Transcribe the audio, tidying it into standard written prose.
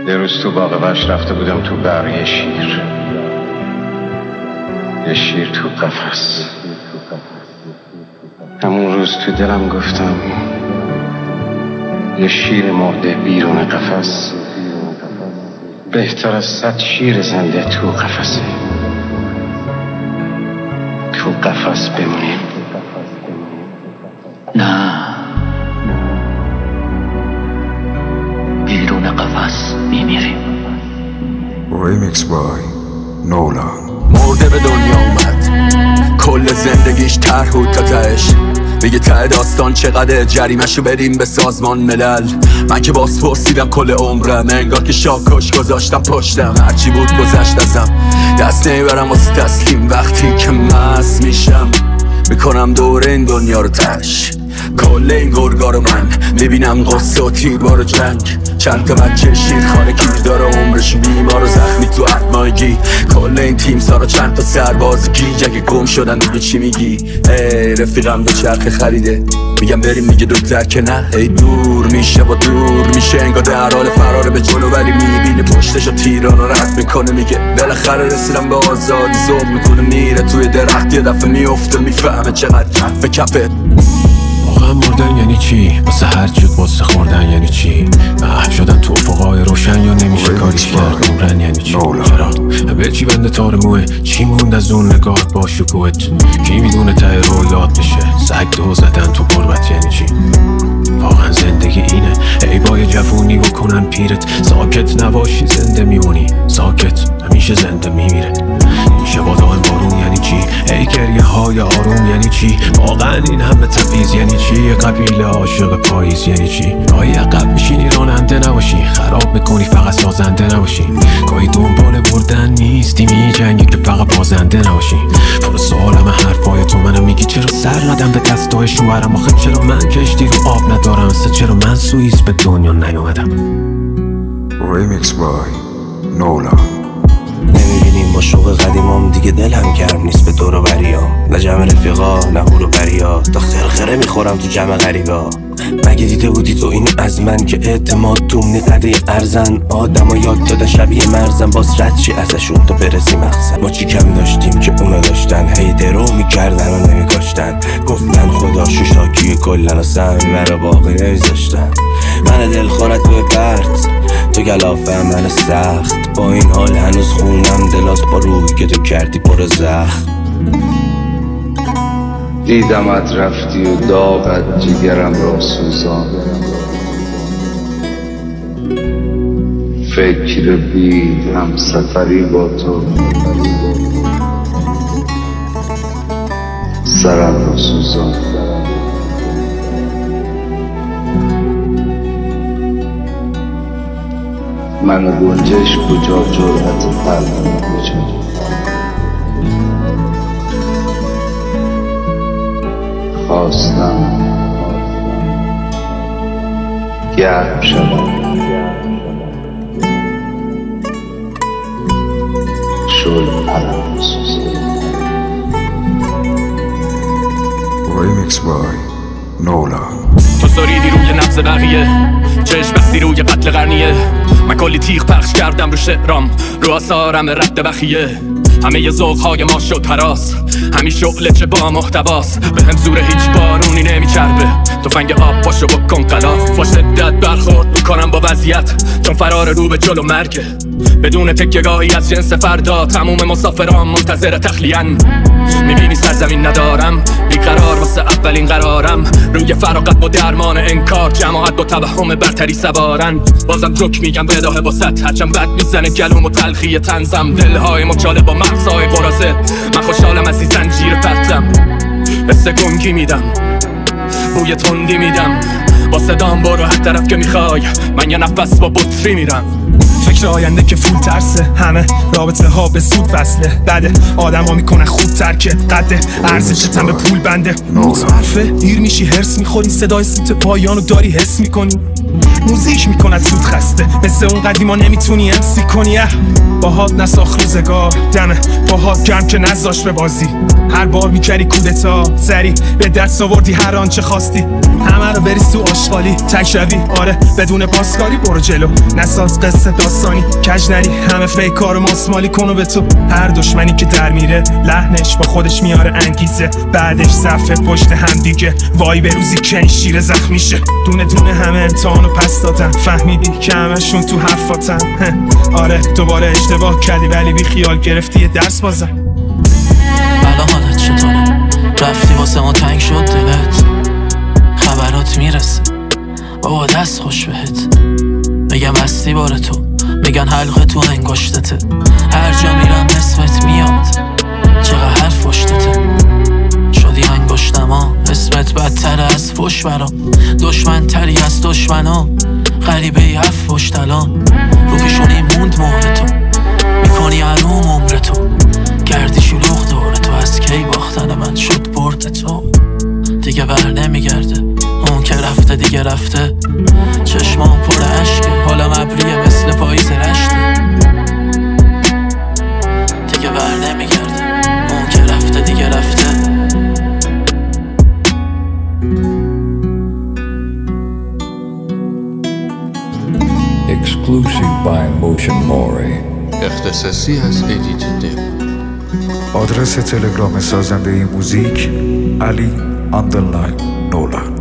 یه روز تو باغ وحش رفته بودم تو بر یه شیر تو قفس. همون روز تو دلم گفتم یه شیر مرده بیرون قفس بهتر از 100 شیر زنده تو قفسه. تو قفس بمونیم. نه، بیرون قفس میمیریم. ریمیکس بای نولان. مرده به دنیا اومد، کل زندگیش طرح بود تا تهش. میگه ته داستان چقدر جریمشو بریم به سازمان ملل. من که باز پرسیدم کل عمرم، انگار که شاکش گذاشتم پشتم. هرچی بود گذشت ازم، دست نمیبرم واسه تسلیم. وقتی که مست میشم میکنم دور این دنیا رو تش. کل این گرگا رو من میبینم قصه و تیربار و جنگ. چند تا بچه شیرخانه گیر داره عمرش بیمار و زخمی تو افمایگی. کل این تیم سارا چند تا سرباز گیج اگه گم شدن دیگه چی میگی؟ ای رفیقم دو چرخ خریده، میگم بریم میگه دکتر که نه. ای دور میشه با دور میشه، انگار در حال فراره به جلو ولی میبینه پشتشو تیران رو رد میکنه. میگه بالاخره رسیدم به آزادی. ذوق میکنه میره توی درخت، یه دفعه میفته میفهمه چقدر کف کفه. واقعا مردن یعنی چی؟ واسه هر چیت واسه خوردن یعنی چی؟ محو شدن تو افقای روشن یا نمیشه کاریش کرد؟ عمرن یعنی چی؟ چرا؟ به چی بنده تار موه؟ چی موند از اون نگاه با شکوهت؟ کی میدونه ته رو یاد بشه؟ سگ دو زدن تو غربت یعنی چی؟ واقعا زندگی اینه؟ ای بای جوونی بکنن پیرت، ساکت نباشی زنده میمونی، ساکت همیشه زنده میمیره. این شبا دائم بارون یعنی چی؟ ای گریه های آروم یعنی چی؟ واقعا این همه تبعیض یعنی چی؟ یه قبیله عاشق پاییز یعنی چی؟ گاهی عقب میشینی راننده نباشی، خراب میکنی فقط سازنده نباشی. گاهی دنبال بردن نیستی میجنگی که فقط بازنده نباشی. پر سوالم حرفای تو، منم میگی چرا سر ندم به دستای شوهرم؟ آخه چرا من کشتی رو آب ندارم؟ چرا من سوئیس به دنیا نیومدم؟ ریمیکس بای نولان. نمیبینیم با شوق قدیمام دیگه دلم گرم نیست به دور و بریام. نه جمع رفیقا نه هور و بریا، تا خرخره میخورم تو جمع غریبا. مگه دیده بودی تو اینو از من که اعتماد دومنی قده ارزن؟ آدم ها یاد داده شبیه مرزن، باز رد چی ازشون تا برسی مخزن. ما چی کم داشتیم که اونا داشتن؟ هی درو میکردن و نمیکاشتن، گفتن خدا شوشاکی کلن و سهم مرا باقی نمیذاشتن. من دلخورت به پرت تو گلافه من سخت، با این حال هنوز خونم دلات با روحی که تو کردی پر زخم. دیدمت رفتی و داغت جگرم را سوزان. فکر بید هم سفری با تو سرم را سوزان. من و گنجش کجا، جرأت قلبم کجا؟ خواستم گرم شدم، شعله پرم بسوزم. ریمیکس بای نولان. تو سریدی روی نبض بقیه، چشم بستی روی قتل قرنیه. من کلی تیغ پخش کردم رو شعرام، رو آثارم رد بخیه. همه ی ذوق‌های ما شد هراس، همین شعله چه با محتواس. به هم زور هیچ بارونی نمیچربه، تفنگ آب پاشو بکن غلاف. با شدت برخورد میکنم با وضعیت، چون فرار رو به جلو مرگه. بدون تکیه‌گاهی از جنس فردا، تموم مسافران منتظر تخلیه‌ن. میبینی سرزمین ندارم، بیقرار واسه اولین قرارم. روی فراغت با درمان انکار، جماعت با توهم برتری سوارن. بازم رک میگم بداهه واسط، هرچند بد میزنه گلوم و تلخی تنزم. دلهای مچاله با مغزهای قرازه، من خوشحالم از این زنجیر پرتم. حس گنگی میدم، بوی تندی میدم، با صدام برو هر طرف که میخوای. من یه نفس با بطری میرم. فکر آینده که فول ترسه، همه رابطه ها به سود وصله. بده آدم ها میکنن خوب ترکه، قده ارزشتم به پول بنده. موز حرفه دیر میشی هرس میخوری، صدای سوت پایانو داری حس میکنی. موزیک میکند سود خسته، مثل اون قدیما نمیتونی امسی کنی. باهات نساخ روزگار دمه، باهات گرم که نذاش به بازی. هر بار میکردی کودتا سری به دست آوردی هر آنچه خواستی، همه رو بریز تو آشغالی تک روی. آره بدون پاسکاری برو جلو، نساز قصه داستانی کج نری، همه فیک کارو ماسمالی کنو به تو. هر دشمنی که در میره لحنش با خودش میاره انگیزه، بعدش صفحه پشت هم دیگه. وای به روزی که این شیر زخم میشه. دونه دونه همه امتحانو پس دادن، فهمیدی که همشون تو حرفاتن. آره دوباره اشتباه کردی ولی بی خیال گرفتی یه درس بازم. الان حالت چطوره؟ رفتی واسه ما تنگ شد دلت؟ خبرات میرسه بابا دست خوش بهت. میگم هستی بار تو، میگن حلقه تو انگشتته. هر جا میرم اسمت میاد، چقدر حرف پشتته. شدی انگشتما، اسمت بدتر از فش برام. دشمن تری از دشمنا، غریبه ای هفت پشت الان. رو پیشونی موند مهر تو، میکنی حروم عمر تو. گردی شلوغ دور تو، از کی باختن من شد برد تو. دیگه بر نمیگرده اون که رفته دیگه رفته. چشمام پر عشقه، حالم ابریه مثل پاییز رشته. دیگه بر نمیگرده اون که رفته دیگه رفته. Exclusive by Motion Mori. اختصاصی از ادیت دپ. آدرس تلگرام سازنده موزیک علی _ نولان.